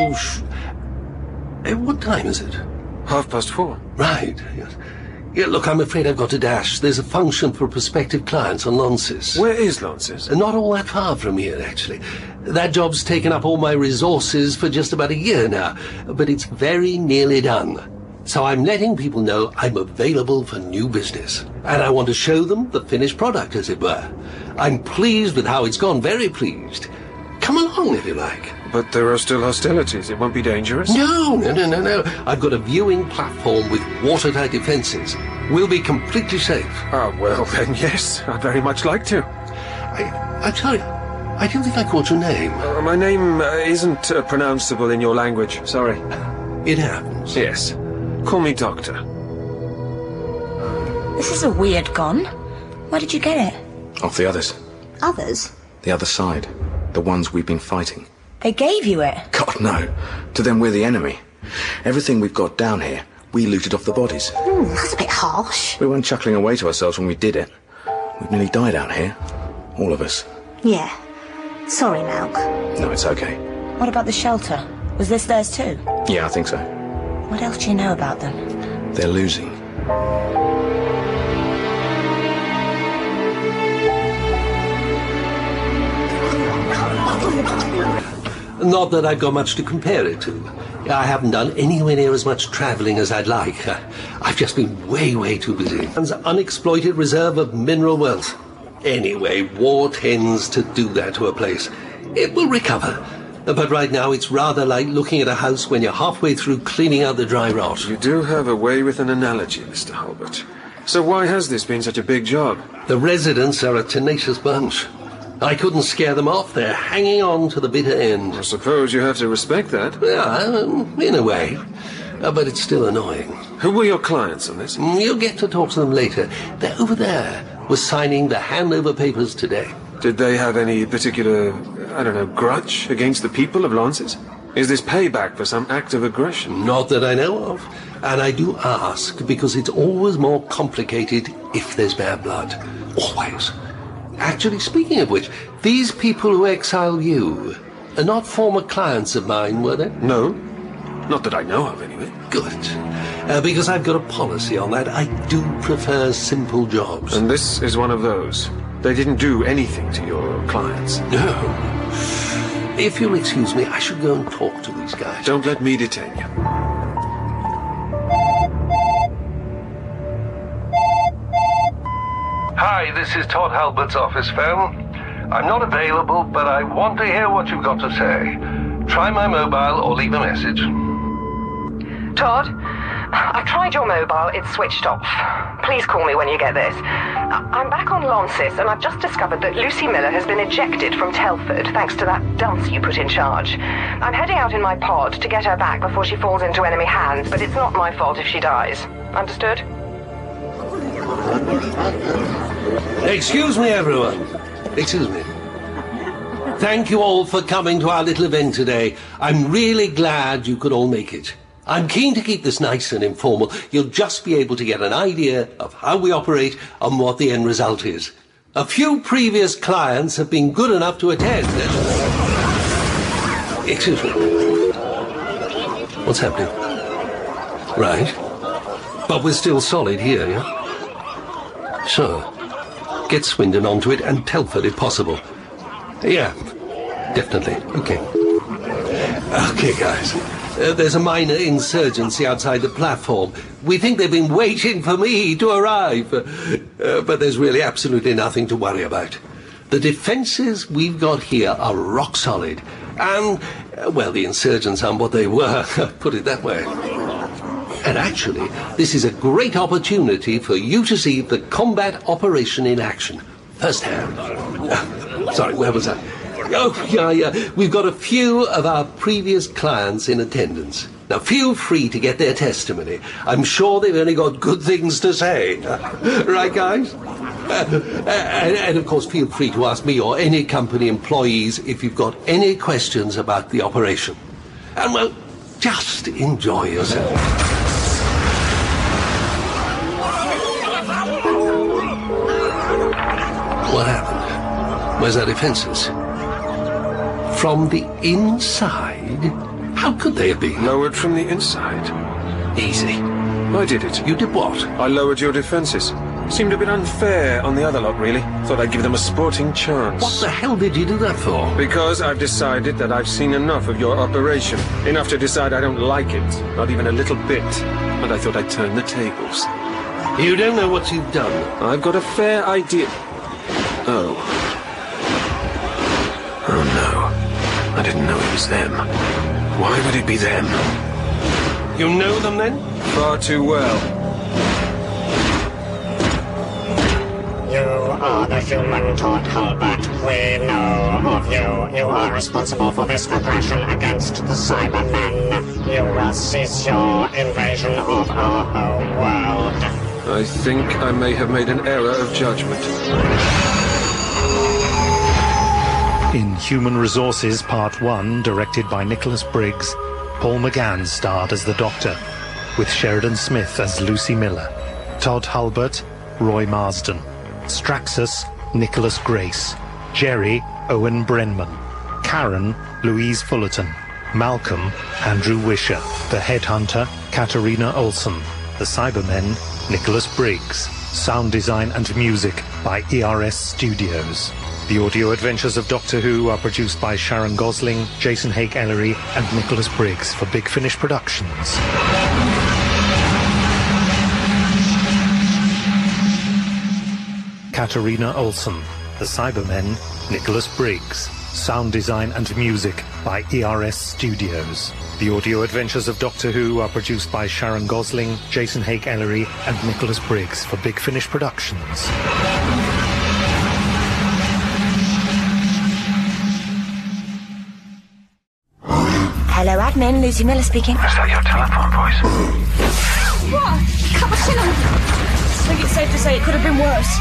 what time is it? 4:30. Right, yes. Yeah, look, I'm afraid I've got to dash. There's a function for prospective clients on Launces. Where is Launces? Not all that far from here, actually. That job's taken up all my resources for just about a year now, but it's very nearly done. So I'm letting people know I'm available for new business. And I want to show them the finished product, as it were. I'm pleased with how it's gone, very pleased. Come along, if you like. But there are still hostilities. It won't be dangerous? No. I've got a viewing platform with watertight defences. We'll be completely safe. Ah, well, then, yes. I'd very much like to. I'm sorry. I don't think I caught your name. My name isn't pronounceable in your language. Sorry. It happens. Yes. Call me Doctor. This is a weird gun. Where did you get it? Off the others. Others? The other side. The ones we've been fighting. They gave you it? God, no. To them, we're the enemy. Everything we've got down here, we looted off the bodies. That's a bit harsh. We weren't chuckling away to ourselves when we did it. We've nearly died out here. All of us. Yeah. Sorry, Malk. No, it's okay. What about the shelter? Was this theirs too? Yeah, I think so. What else do you know about them? They're losing. Not that I've got much to compare it to. I haven't done anywhere near as much travelling as I'd like. I've just been way too busy. It's an unexploited reserve of mineral wealth. Anyway, war tends to do that to a place. It will recover. But right now it's rather like looking at a house when you're halfway through cleaning out the dry rot. You do have a way with an analogy, Mr. Hulbert. So why has this been such a big job? The residents are a tenacious bunch. I couldn't scare them off. They're hanging on to the bitter end. I suppose you have to respect that. Yeah, in a way. But it's still annoying. Who were your clients on this? You'll get to talk to them later. They're over there. We're signing the handover papers today. Did they have any particular, grudge against the people of Launces? Is this payback for some act of aggression? Not that I know of. And I do ask because it's always more complicated if there's bad blood. Always. Actually, speaking of which, these people who exile you are not former clients of mine, were they? No. Not that I know of, anyway. Good. Because I've got a policy on that. I do prefer simple jobs. And this is one of those. They didn't do anything to your clients. No. If you'll excuse me, I should go and talk to these guys. Don't let me detain you. Hi, this is Todd Halbert's office phone. I'm not available, but I want to hear what you've got to say. Try my mobile or leave a message. Todd, I've tried your mobile. It's switched off. Please call me when you get this. I'm back on Launces, and I've just discovered that Lucy Miller has been ejected from Telford thanks to that dunce you put in charge. I'm heading out in my pod to get her back before she falls into enemy hands, but it's not my fault if she dies. Understood? Excuse me, everyone. Excuse me. Thank you all for coming to our little event today. I'm really glad you could all make it. I'm keen to keep this nice and informal. You'll just be able to get an idea of how we operate and what the end result is. A few previous clients have been good enough to attend. Excuse me. What's happening? Right. But we're still solid here, yeah? Sure. Get Swindon onto it and Telford if possible. Yeah, definitely. Okay. Okay, guys. There's a minor insurgency outside the platform. We think they've been waiting for me to arrive. But there's really absolutely nothing to worry about. The defences we've got here are rock solid. And, well, the insurgents aren't what they were, put it that way. And actually, this is a great opportunity for you to see the combat operation in action, firsthand. Sorry, where was I? Oh, yeah. We've got a few of our previous clients in attendance. Now, feel free to get their testimony. I'm sure they've only got good things to say. Right, guys? And, of course, feel free to ask me or any company employees if you've got any questions about the operation. And, well, just enjoy yourself. What happened? Where's our defences? From the inside? How could they have been? Lowered from the inside? Easy. I did it. You did what? I lowered your defences. Seemed a bit unfair on the other lot, really. Thought I'd give them a sporting chance. What the hell did you do that for? Because I've decided that I've seen enough of your operation. Enough to decide I don't like it. Not even a little bit. And I thought I'd turn the tables. You don't know what you've done. I've got a fair idea. Oh. Oh, no. I didn't know it was them. Why would it be them? You know them, then? Far too well. You are the human Todd Halbert. We know of you. You are responsible for this aggression against the Cybermen. You will cease your invasion of our home world. I think I may have made an error of judgment. In Human Resources Part 1, directed by Nicholas Briggs, Paul McGann starred as the Doctor, with Sheridan Smith as Lucy Miller, Todd Halbert, Roy Marsden, Straxus, Nicholas Grace, Jerry, Owen Brenman, Karen, Louise Fullerton, Malcolm, Andrew Wisher, the Headhunter, Katarina Olsen, the Cybermen, Nicholas Briggs, sound design and music by ERS Studios. The audio adventures of Doctor Who are produced by Sharon Gosling, Jason Hake-Ellery and Nicholas Briggs for Big Finish Productions. Katarina Olsen, the Cybermen, Nicholas Briggs, sound design and music by ERS Studios. The audio adventures of Doctor Who are produced by Sharon Gosling, Jason Hake-Ellery and Nicholas Briggs for Big Finish Productions. Hello, admin. Lucy Miller speaking. Is that your telephone voice? What? Cappuccino! I think it's safe to say it could have been worse.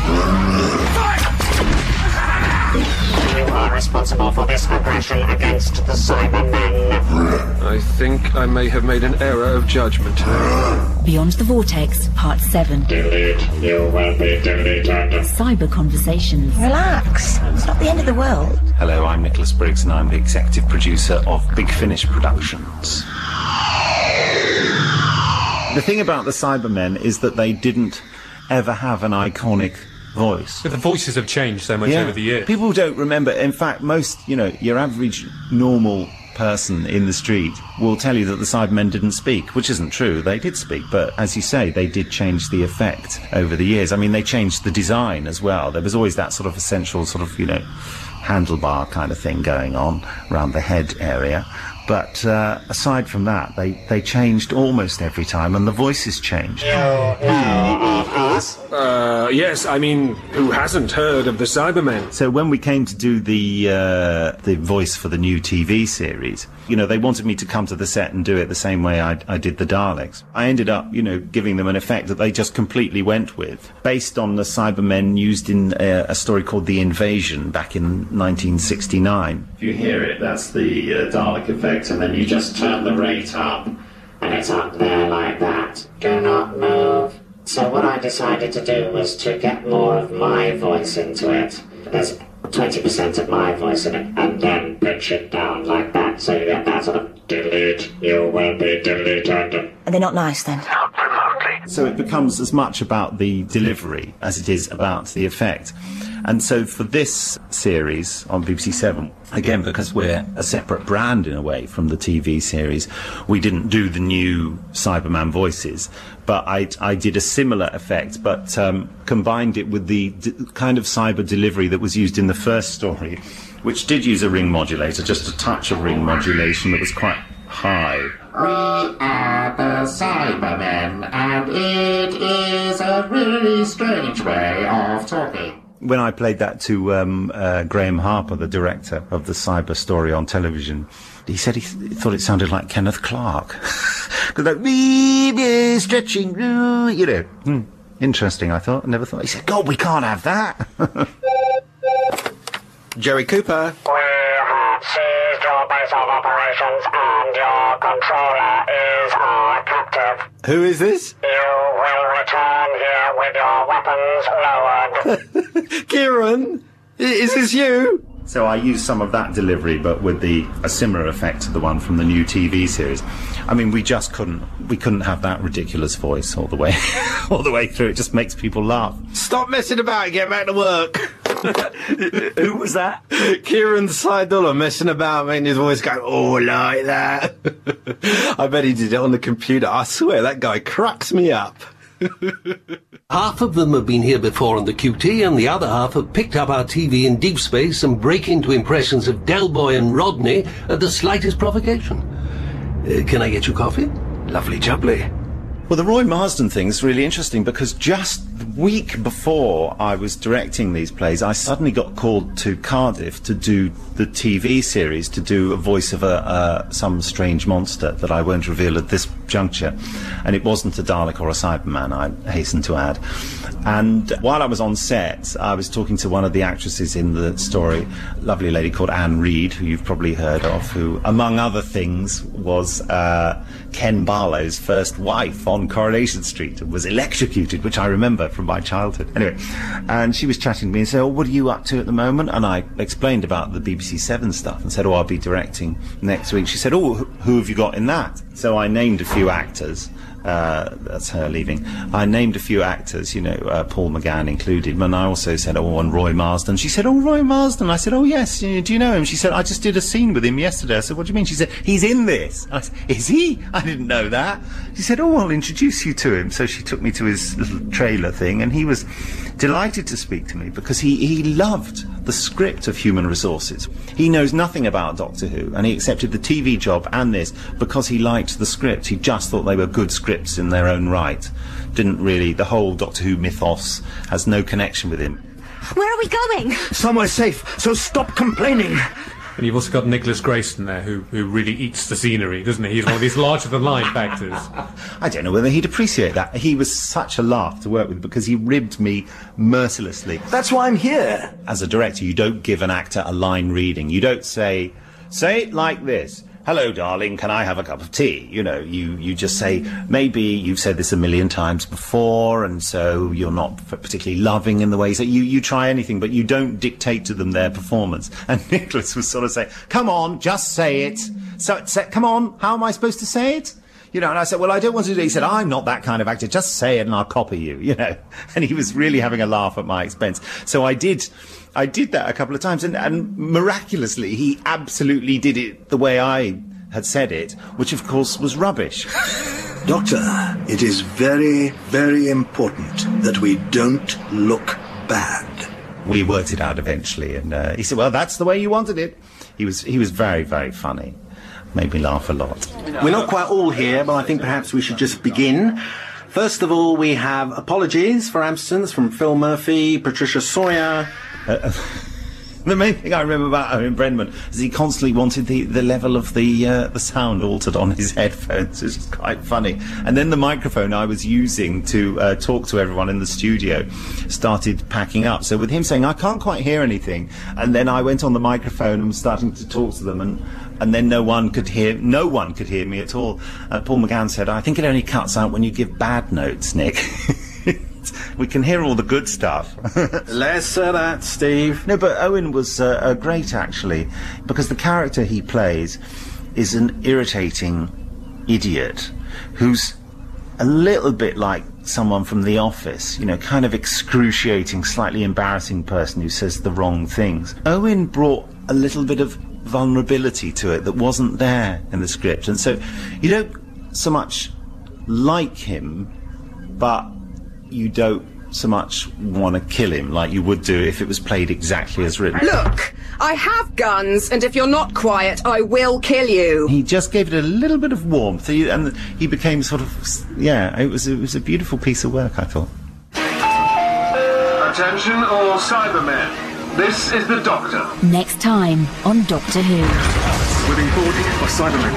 You are responsible for this aggression against the Cybermen. I think I may have made an error of judgment. Beyond the Vortex, Part 7. Delete. You will be deleted. Cyber Conversations. Relax. It's not the end of the world. Hello, I'm Nicholas Briggs and I'm the executive producer of Big Finish Productions. The thing about the Cybermen is that they didn't ever have an iconic voice. But the voices have changed so much over the years. People don't remember. In fact, most, your average normal person in the street will tell you that the Cybermen didn't speak, which isn't true. They did speak, but as you say, they did change the effect over the years. I mean, they changed the design as well. There was always that sort of essential handlebar kind of thing going on around the head area. But aside from that, they changed almost every time, and the voices changed. You know of us? Yes, I mean, who hasn't heard of the Cybermen? So when we came to do the voice for the new TV series, they wanted me to come to the set and do it the same way I did the Daleks. I ended up, giving them an effect that they just completely went with, based on the Cybermen used in a story called The Invasion back in 1969. If you hear it, that's the Dalek effect, and then you just turn the rate up, and it's up there like that. Do not move. So what I decided to do was to get more of my voice into it. There's 20% of my voice in it, and then pitch it down like that. say that delete, you will be deleted. Are they not nice then? Not remotely. So it becomes as much about the delivery as it is about the effect. And so for this series on BBC 7, again, because we're a separate brand in a way from the TV series, we didn't do the new Cyberman voices, but I did a similar effect, but combined it with the kind of cyber delivery that was used in the first story, which did use a ring modulator, just a touch of ring modulation that was quite high. We are the Cybermen, and it is a really strange way of talking. When I played that to Graham Harper, the director of the cyber story on television, he said he thought it sounded like Kenneth Clarke. Because like, stretching, you know. Interesting, I thought. I never thought. He said, God, we can't have that. Jerry Cooper. We have seized your base of operations, and your controller is our captive. Who is this? You will return here with your weapons lowered. Kieran, is this you? So I used some of that delivery, but with a similar effect to the one from the new TV series. I mean, we couldn't have that ridiculous voice all the way through. It just makes people laugh. Stop messing about and get back to work. Who was that? Kieran Seidler messing about, making his voice go, oh, like that. I bet he did it on the computer. I swear, that guy cracks me up. Half of them have been here before on the QT, and the other half have picked up our TV in deep space and break into impressions of Del Boy and Rodney at the slightest provocation. Can I get you coffee? Lovely jubbly. Well, the Roy Marsden thing is really interesting because just the week before I was directing these plays, I suddenly got called to Cardiff to do the TV series, to do a voice of some strange monster that I won't reveal at this juncture. And it wasn't a Dalek or a Cyberman, I hasten to add. And while I was on set, I was talking to one of the actresses in the story, a lovely lady called Anne Reid, who you've probably heard of, who, among other things, was Ken Barlow's first wife on Coronation Street and was electrocuted, which I remember from my childhood. Anyway, and she was chatting to me and said, oh, what are you up to at the moment? And I explained about the BBC 7 stuff and said, oh, I'll be directing next week. She said, oh, who have you got in that? So I named a few actors. That's her leaving. I named a few actors, you know, Paul McGann included, and I also said, oh, and Roy Marsden. She said, oh, Roy Marsden. I said, oh, yes, do you know him? She said, I just did a scene with him yesterday. I said, what do you mean? She said, he's in this. I said, is he? I didn't know that. She said, oh, I'll introduce you to him. So she took me to his little trailer thing, and he was delighted to speak to me because he loved the script of Human Resources. He knows nothing about Doctor Who, and he accepted the TV job and this because he liked the script. He just thought they were good scripts in their own right. Didn't really, the whole Doctor Who mythos has no connection with him. Where are we going? Somewhere safe, so stop complaining. And you've also got Nicholas Grayson there, who really eats the scenery, doesn't he? He's one of these larger-than-life actors. I don't know whether he'd appreciate that. He was such a laugh to work with because he ribbed me mercilessly. That's why I'm here. As a director, you don't give an actor a line reading. You don't say it like this. Hello, darling, can I have a cup of tea? You know, you just say, maybe you've said this a million times before, and so you're not particularly loving in the way. So you try anything, but you don't dictate to them their performance. And Nicholas was sort of saying, come on, just say it. So come on, how am I supposed to say it? You know, and I said, well, I don't want to do it. He said, I'm not that kind of actor. Just say it and I'll copy you, you know. And he was really having a laugh at my expense. So I did that a couple of times, and miraculously, he absolutely did it the way I had said it, which, of course, was rubbish. Doctor, it is very, very important that we don't look bad. We worked it out eventually, and he said, well, that's the way you wanted it. He was very, very funny. Made me laugh a lot. We're not quite all here, but I think perhaps we should just begin. First of all, we have apologies for absence from Phil Murphy, Patricia Sawyer. The main thing I remember about Owen Brenman is he constantly wanted the level of the sound altered on his headphones. It's quite funny. And then the microphone I was using to talk to everyone in the studio started packing up. So with him saying, I can't quite hear anything, and then I went on the microphone and was starting to talk to them, and then no one could hear me at all. Paul McGann said, I think it only cuts out when you give bad notes, Nick. We can hear all the good stuff. Less of that, Steve. No, but Owen was great, actually, because the character he plays is an irritating idiot who's a little bit like someone from The Office, you know, kind of excruciating, slightly embarrassing person who says the wrong things. Owen brought a little bit of vulnerability to it that wasn't there in the script, and so you don't so much like him, but you don't so much want to kill him like you would do if it was played exactly as written. Look, I have guns, and if you're not quiet, I will kill you. He just gave it a little bit of warmth, and he became sort of, yeah, it was a beautiful piece of work, I thought. Attention all Cybermen. This is the Doctor. Next time on Doctor Who. We're being boarded by Cybermen.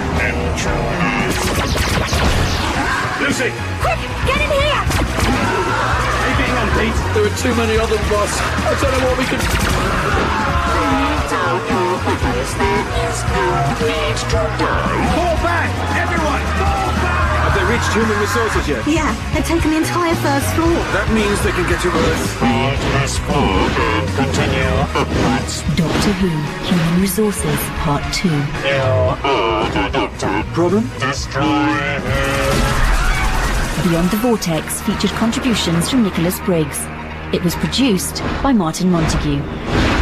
Lucy! Quick, get in here! How you getting on, Pete? There are too many of them, boss. I don't know what we can... Fall back! Everyone, fall back! Have they reached human resources yet? Yeah, they've taken the entire first floor. That means they can get to Earth. Hold this floor and continue upwards. Doctor Who, Human Resources, Part 2. You are the Doctor. Problem? Destroy him. Beyond the Vortex featured contributions from Nicholas Briggs. It was produced by Martin Montague.